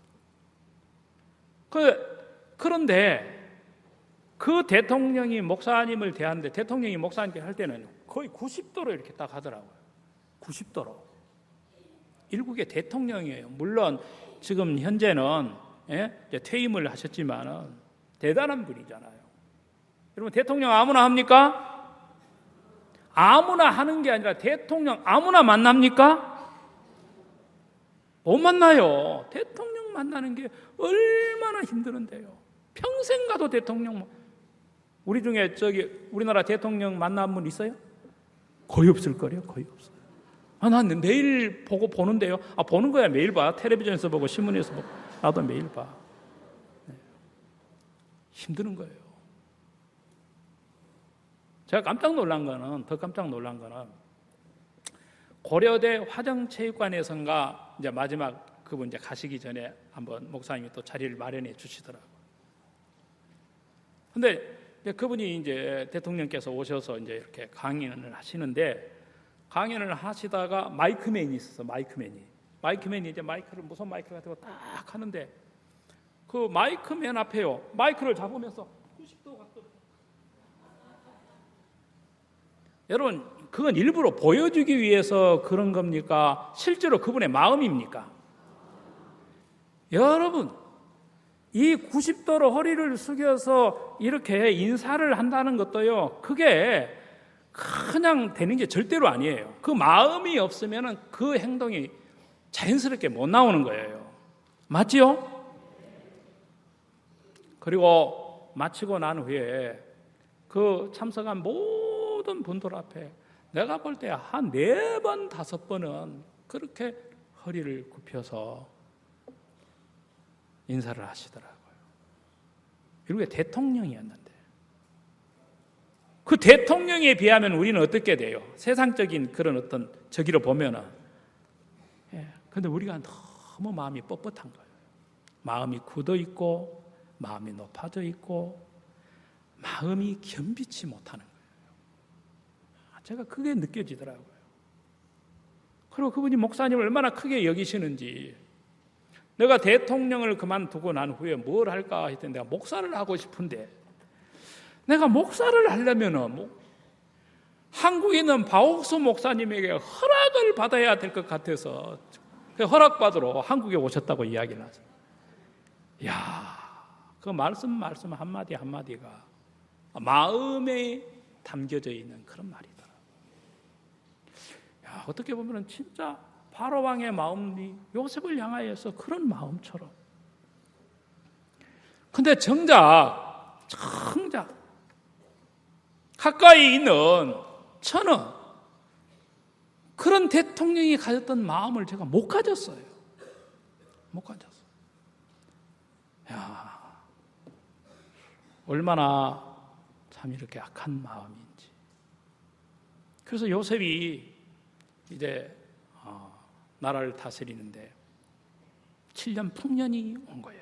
[SPEAKER 1] 그런데 그 대통령이 목사님을 대하는데, 대통령이 목사님께 할 때는 거의 90도로 이렇게 딱 하더라고요. 90도로. 일국의 대통령이에요. 물론 지금 현재는 이제 퇴임을 하셨지만은 대단한 분이잖아요. 여러분, 대통령 아무나 합니까? 아무나 하는 게 아니라 대통령 아무나 만납니까? 못 만나요. 대통령 만나는 게 얼마나 힘드는데요. 평생 가도 대통령, 우리 중에 우리나라 대통령 만난 분 있어요? 거의 없을 거예요. 거의 없어요. 난 매일 보는데요. 보는 거야. 매일 봐. 텔레비전에서 보고 신문에서 보고. 나도 매일 봐. 힘드는 거예요. 제가 더 깜짝 놀란 거는 고려대 화정체육관에선가 이제 마지막 그분 이제 가시기 전에 한번 목사님이 또 자리를 마련해 주시더라고요. 근데 그분이 이제 대통령께서 오셔서 이제 이렇게 강연을 하시는데, 강연을 하시다가 마이크맨이 있었어. 마이크맨이 이제 무선 마이크 같은 거 딱 하는데, 그 마이크맨 앞에요. 마이크를 잡으면서 90도 각도. 여러분, 그건 일부러 보여주기 위해서 그런 겁니까? 실제로 그분의 마음입니까? 여러분, 이 90도로 허리를 숙여서 이렇게 인사를 한다는 것도요, 그게 그냥 되는 게 절대로 아니에요. 그 마음이 없으면 그 행동이 자연스럽게 못 나오는 거예요. 맞지요? 그리고 마치고 난 후에 그 참석한 모든 분들 앞에 내가 볼 때 한 4번, 5번은 그렇게 허리를 굽혀서 인사를 하시더라고요. 그리고 대통령이었는데, 그 대통령에 비하면 우리는 어떻게 돼요? 세상적인 그런 어떤 저기로 보면은. 그런데 우리가 너무 마음이 뻣뻣한 거예요. 마음이 굳어 있고, 마음이 높아져 있고, 마음이 겸비치 못하는 거예요. 제가 그게 느껴지더라고요. 그리고 그분이 목사님을 얼마나 크게 여기시는지. 내가 대통령을 그만두고 난 후에 뭘 할까 했더니 내가 목사를 하고 싶은데, 내가 목사를 하려면은 한국에 있는 바옥수 목사님에게 허락을 받아야 될 것 같아서 허락받으러 한국에 오셨다고 이야기를 하죠. 그 말씀 한마디 한마디가 마음에 담겨져 있는 그런 말이더라. 어떻게 보면 진짜 바로 왕의 마음이 요셉을 향하여서 그런 마음처럼. 근데 정작 가까이 있는 천은 그런 대통령이 가졌던 마음을 제가 못 가졌어요. 못 가졌어요. 야, 얼마나 참 이렇게 악한 마음인지. 그래서 요셉이 이제 나라를 다스리는데 7년 풍년이 온 거예요.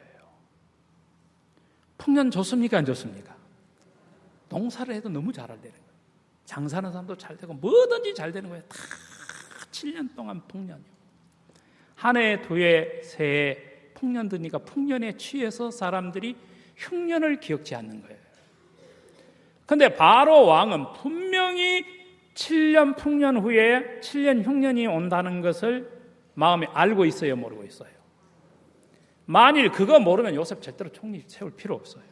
[SPEAKER 1] 풍년 좋습니까? 안 좋습니까? 농사를 해도 너무 잘 되는 거예요. 장사하는 사람도 잘 되고 뭐든지 잘 되는 거예요. 다 7년 동안 풍년이요. 한 해, 두 해, 세 해 풍년 드니까 풍년에 취해서 사람들이 흉년을 기억지 않는 거예요. 그런데 바로 왕은 분명히 7년 풍년 후에 7년 흉년이 온다는 것을 마음에 알고 있어요? 모르고 있어요? 만일 그거 모르면 요셉 절대로 총리 세울 필요 없어요.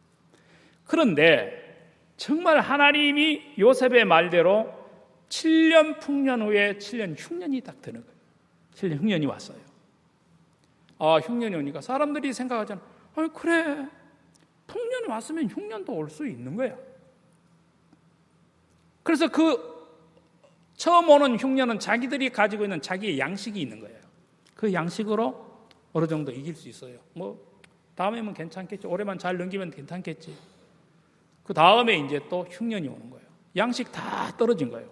[SPEAKER 1] 그런데 정말 하나님이 요셉의 말대로 7년 풍년 후에 7년 흉년이 딱 드는 거예요. 7년 흉년이 왔어요. 흉년이 오니까 사람들이 생각하잖아요. 그래, 풍년이 왔으면 흉년도 올 수 있는 거야. 그래서 그 처음 오는 흉년은 자기들이 가지고 있는 자기의 양식이 있는 거예요. 그 양식으로 어느 정도 이길 수 있어요. 다음에는 괜찮겠지. 올해만 잘 넘기면 괜찮겠지. 그 다음에 이제 또 흉년이 오는 거예요. 양식 다 떨어진 거예요.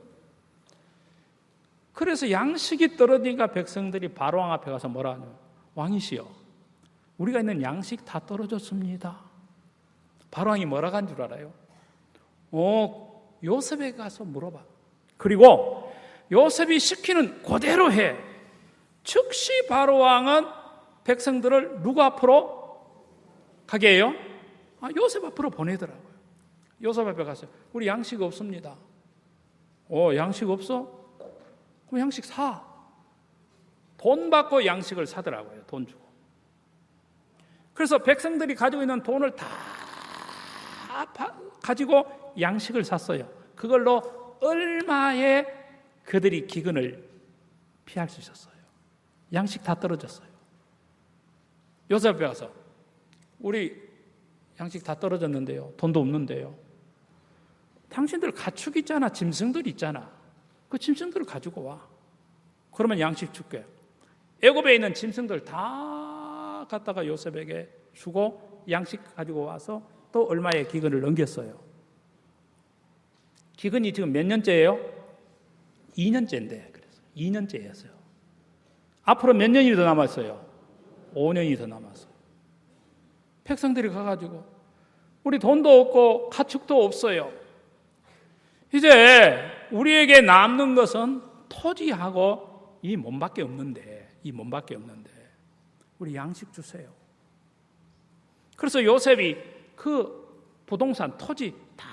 [SPEAKER 1] 그래서 양식이 떨어지니까 백성들이 바로왕 앞에 가서 뭐라 하냐면, 왕이시여, 우리가 있는 양식 다 떨어졌습니다. 바로왕이 뭐라고 한 줄 알아요? 요셉에 가서 물어봐. 그리고 요셉이 시키는 그대로 해. 즉시 바로왕은 백성들을 누구 앞으로 가게 해요? 요셉 앞으로 보내더라고요. 요셉 앞에 가서 우리 양식 없습니다. 양식 없어? 그럼 양식 사. 돈 받고 양식을 사더라고요. 돈 주고. 그래서 백성들이 가지고 있는 돈을 다 가지고 양식을 샀어요. 그걸로 얼마에 그들이 기근을 피할 수 있었어요. 양식 다 떨어졌어요. 요셉 앞에 가서 우리 양식 다 떨어졌는데요. 돈도 없는데요. 당신들 가축 있잖아. 짐승들 있잖아. 그 짐승들을 가지고 와. 그러면 양식 줄게. 애굽에 있는 짐승들 다 갖다가 요셉에게 주고 양식 가지고 와서 또 얼마의 기근을 넘겼어요. 기근이 지금 몇 년째예요? 2년째인데 그래서 2년째였어요. 앞으로 몇 년이 더 남았어요? 5년이 더 남았어요. 백성들이 가가지고 우리 돈도 없고 가축도 없어요. 이제 우리에게 남는 것은 토지하고 이 몸밖에 없는데 우리 양식 주세요. 그래서 요셉이 그 부동산 토지 다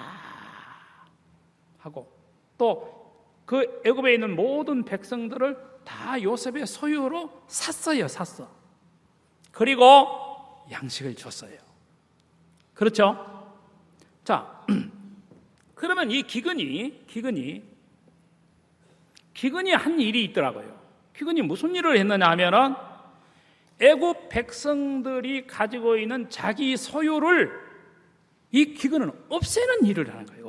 [SPEAKER 1] 하고 또 그 애굽에 있는 모든 백성들을 다 요셉의 소유로 샀어요. 그리고 양식을 줬어요. 그렇죠? 자, 그러면 이 기근이 한 일이 있더라고요. 기근이 무슨 일을 했느냐 하면은 애굽 백성들이 가지고 있는 자기 소유를 이 기근은 없애는 일을 하는 거예요.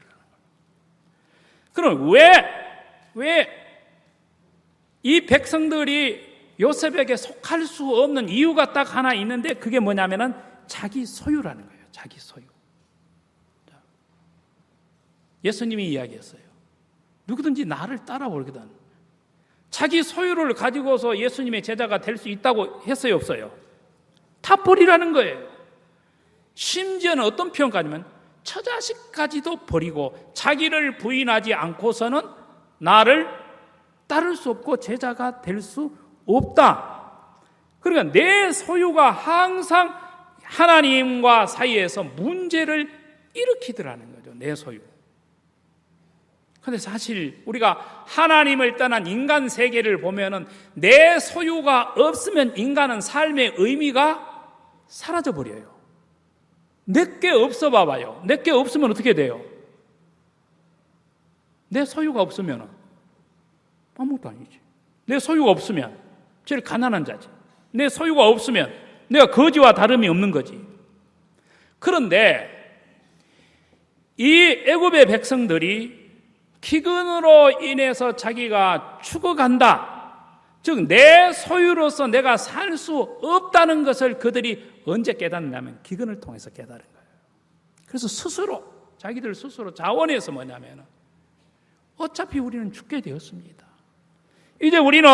[SPEAKER 1] 그럼 왜 이 백성들이 요셉에게 속할 수 없는 이유가 딱 하나 있는데 그게 뭐냐면은 자기 소유라는 거예요. 자기 소유. 예수님이 이야기했어요. 누구든지 나를 따라오거든. 자기 소유를 가지고서 예수님의 제자가 될 수 있다고 했어요, 없어요? 다 버리라는 거예요. 심지어는 어떤 표현까지면 처자식까지도 버리고 자기를 부인하지 않고서는 나를 따를 수 없고 제자가 될 수 없다. 그러니까 내 소유가 항상 하나님과 사이에서 문제를 일으키더라는 거죠. 내 소유. 그런데 사실 우리가 하나님을 떠난 인간 세계를 보면은 내 소유가 없으면 인간은 삶의 의미가 사라져 버려요. 내게 없어 봐봐요. 내게 없으면 어떻게 돼요? 내 소유가 없으면 아무것도 아니지. 내 소유가 없으면 제일 가난한 자지. 내 소유가 없으면 내가 거지와 다름이 없는 거지. 그런데 이 애굽의 백성들이 기근으로 인해서 자기가 죽어간다. 즉 내 소유로서 내가 살 수 없다는 것을 그들이 언제 깨닫냐면 기근을 통해서 깨달은 거예요. 그래서 자기들 스스로 자원해서 뭐냐면 어차피 우리는 죽게 되었습니다. 이제 우리는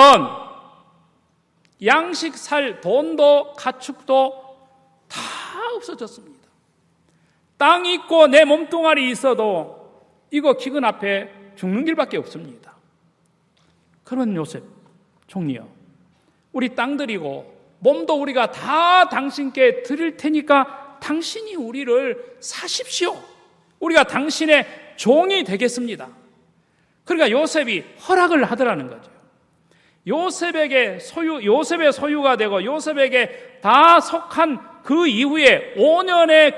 [SPEAKER 1] 양식 살 돈도 가축도 다 없어졌습니다. 땅 있고 내 몸뚱아리 있어도 이거 기근 앞에 죽는 길밖에 없습니다. 그런 요셉 총리요, 우리 땅 드리고 몸도 우리가 다 당신께 드릴 테니까 당신이 우리를 사십시오. 우리가 당신의 종이 되겠습니다. 그러니까 요셉이 허락을 하더라는 거죠. 요셉의 소유가 되고 요셉에게 다 속한 그 이후에 5년의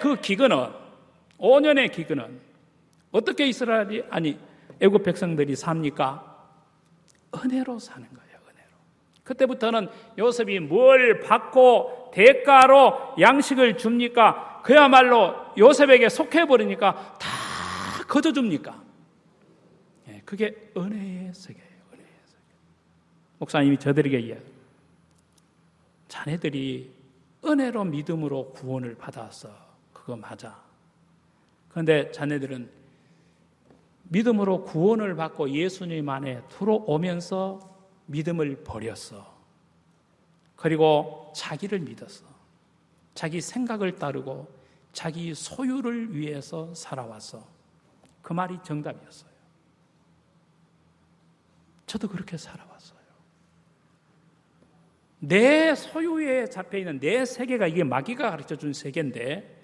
[SPEAKER 1] 기근은 어떻게 애굽 백성들이 삽니까? 은혜로 사는 거예요. 은혜로. 그때부터는 요셉이 뭘 받고 대가로 양식을 줍니까? 그야말로 요셉에게 속해버리니까 다 거저줍니까? 그게 은혜의 세계예요. 은혜의 세계. 목사님이 저들에게 이야기해요. 자네들이 은혜로 믿음으로 구원을 받았어. 그거 맞아. 그런데 자네들은 믿음으로 구원을 받고 예수님 안에 들어오면서 믿음을 버렸어. 그리고 자기를 믿었어. 자기 생각을 따르고 자기 소유를 위해서 살아왔어. 그 말이 정답이었어요. 저도 그렇게 살아왔어요. 내 소유에 잡혀있는 내 세계가, 이게 마귀가 가르쳐준 세계인데,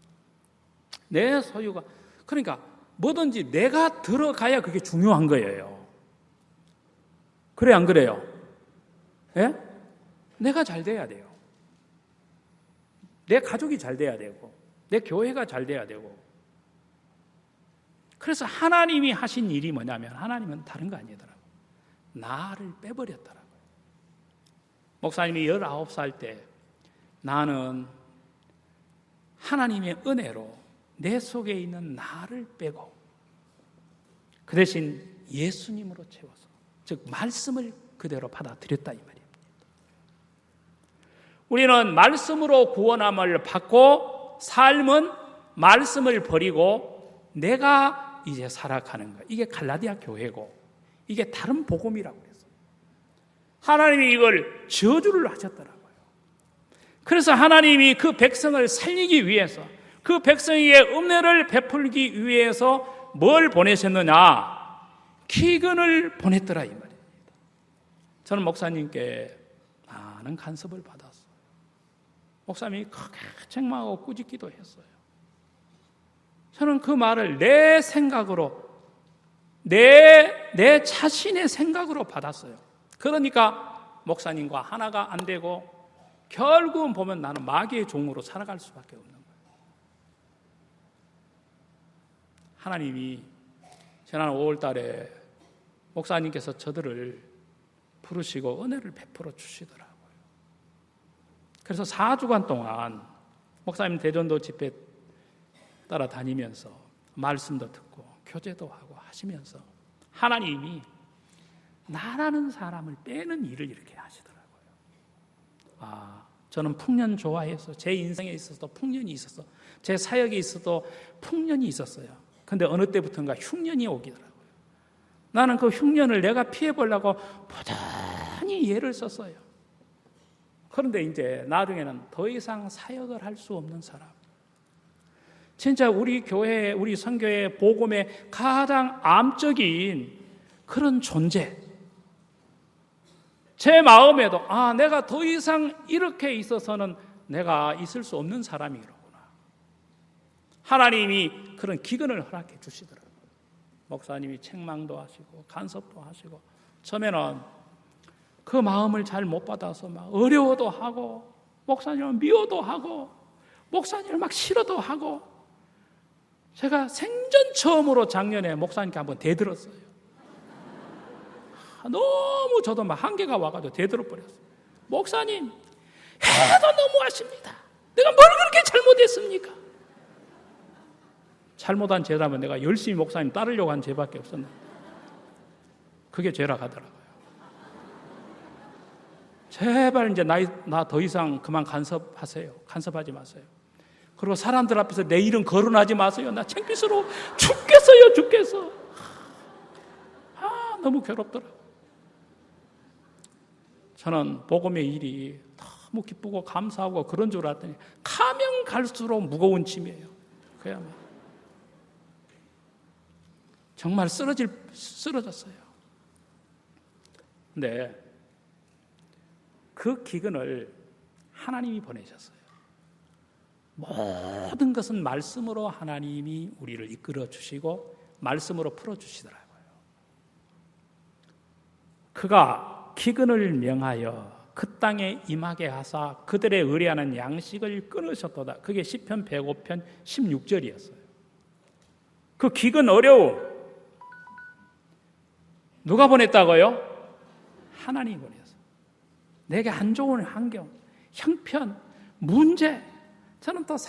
[SPEAKER 1] 내 소유가, 그러니까 뭐든지 내가 들어가야 그게 중요한 거예요. 그래 안 그래요? 예? 내가 잘 돼야 돼요. 내 가족이 잘 돼야 되고 내 교회가 잘 돼야 되고. 그래서 하나님이 하신 일이 뭐냐면, 하나님은 다른 거 아니더라고요. 나를 빼버렸더라고요. 목사님이 19살 때 나는 하나님의 은혜로 내 속에 있는 나를 빼고 그 대신 예수님으로 채워서, 즉 말씀을 그대로 받아들였다 이 말입니다. 우리는 말씀으로 구원함을 받고 삶은 말씀을 버리고 내가 이제 살아가는 거예요. 이게 갈라디아 교회고 이게 다른 복음이라고 그랬어요. 하나님이 이걸 저주를 하셨더라고요. 그래서 하나님이 그 백성을 살리기 위해서, 그 백성에게 은혜를 베풀기 위해서 뭘 보내셨느냐? 기근을 보냈더라 이 말입니다. 저는 목사님께 많은 간섭을 받았어요. 목사님이 크게 책망하고 꾸짖기도 했어요. 저는 그 말을 내 생각으로, 내 자신의 생각으로 받았어요. 그러니까 목사님과 하나가 안 되고 결국은 보면 나는 마귀의 종으로 살아갈 수밖에 없는 거예요. 하나님이 지난 5월 달에 목사님께서 저들을 부르시고 은혜를 베풀어 주시더라고요. 그래서 4주간 동안 목사님 대전도 집회 따라다니면서 말씀도 듣고 교제도 하고 하시면서 하나님이 나라는 사람을 빼는 일을 이렇게 하시더라고요. 저는 풍년 좋아해서 제 인생에 있어서도 풍년이 있었어. 제 사역에 있어도 풍년이 있었어요. 근데 어느 때부터인가 흉년이 오기더라고요. 나는 그 흉년을 내가 피해보려고 부단히 애를 썼어요. 그런데 이제 나중에는 더 이상 사역을 할 수 없는 사람. 진짜 우리 교회, 우리 선교의 복음의 가장 암적인 그런 존재. 제 마음에도 내가 더 이상 이렇게 있어서는 내가 있을 수 없는 사람이로구나. 하나님이 그런 기근을 허락해 주시더라고요. 목사님이 책망도 하시고 간섭도 하시고, 처음에는 그 마음을 잘 못 받아서 막 어려워도 하고, 목사님을 미워도 하고, 목사님을 막 싫어도 하고. 제가 생전 처음으로 작년에 목사님께 한번 대들었어요. 너무 저도 막 한계가 와가지고 대들어버렸어요. 목사님, 해도 너무하십니다. 내가 뭘 그렇게 잘못했습니까? 잘못한 죄라면 내가 열심히 목사님 따르려고 한 죄밖에 없었는데 그게 죄라고 하더라고요. 제발 이제 나 더 이상 그만 간섭하세요. 간섭하지 마세요. 그리고 사람들 앞에서 내 이름 거론하지 마세요. 나 창피스러워 죽겠어요, 죽겠어. 너무 괴롭더라고요. 저는 복음의 일이 너무 기쁘고 감사하고 그런 줄 알았더니 가면 갈수록 무거운 짐이에요. 그야말로 정말 쓰러졌어요. 근데 그 기근을 하나님이 보내셨어요. 모든 것은 말씀으로 하나님이 우리를 이끌어 주시고 말씀으로 풀어 주시더라고요. 그가 기근을 명하여 그 땅에 임하게 하사 그들의 의뢰하는 양식을 끊으셨도다. 그게 시편 105편 16절이었어요. 그 기근 어려움 누가 보냈다고요? 하나님이 보냈어요. 내게 안 좋은 환경, 형편, 문제. 저는 또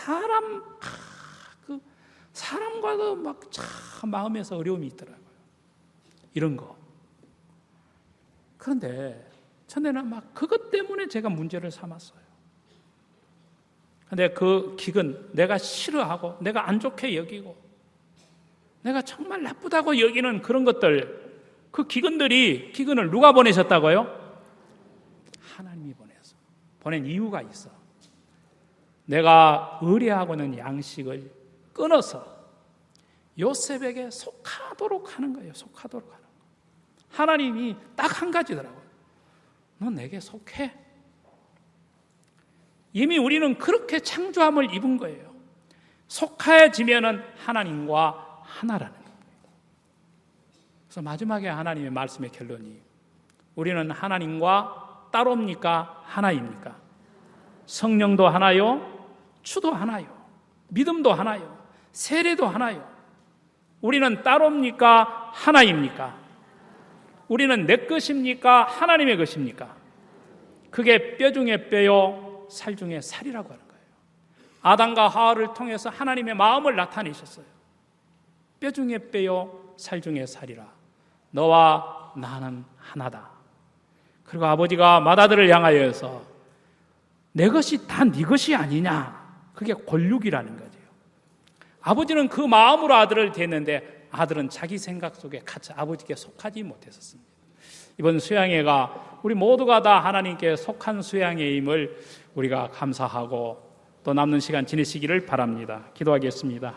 [SPEAKER 1] 사람과도 막 참 마음에서 어려움이 있더라고요. 이런 거. 그런데 전에는 막 그것 때문에 제가 문제를 삼았어요. 그런데 그 기근, 내가 싫어하고 내가 안 좋게 여기고 내가 정말 나쁘다고 여기는 그런 것들, 그 기근을 누가 보내셨다고요? 하나님이 보낸 이유가 있어. 내가 의뢰하고는 양식을 끊어서 요셉에게 속하도록 하는 거예요. 속하도록 하는 거. 하나님이 딱 한 가지더라고요. 너 내게 속해. 이미 우리는 그렇게 창조함을 입은 거예요. 속하여지면은 하나님과 하나라는 거예요. 그래서 마지막에 하나님의 말씀의 결론이 우리는 하나님과 따로입니까? 하나입니까? 성령도 하나요? 주도 하나요? 믿음도 하나요? 세례도 하나요? 우리는 따로입니까? 하나입니까? 우리는 내 것입니까? 하나님의 것입니까? 그게 뼈 중에 뼈요, 살 중에 살이라고 하는 거예요. 아담과 하와를 통해서 하나님의 마음을 나타내셨어요. 뼈 중에 뼈요, 살 중에 살이라. 너와 나는 하나다. 그리고 아버지가 맏아들을 향하여서 내 것이 다 네 것이 아니냐. 그게 권육이라는 거죠. 아버지는 그 마음으로 아들을 대했는데 아들은 자기 생각 속에 갇혀 아버지께 속하지 못했었습니다. 이번 수양회가 우리 모두가 다 하나님께 속한 수양회임을 우리가 감사하고 또 남는 시간 지내시기를 바랍니다. 기도하겠습니다.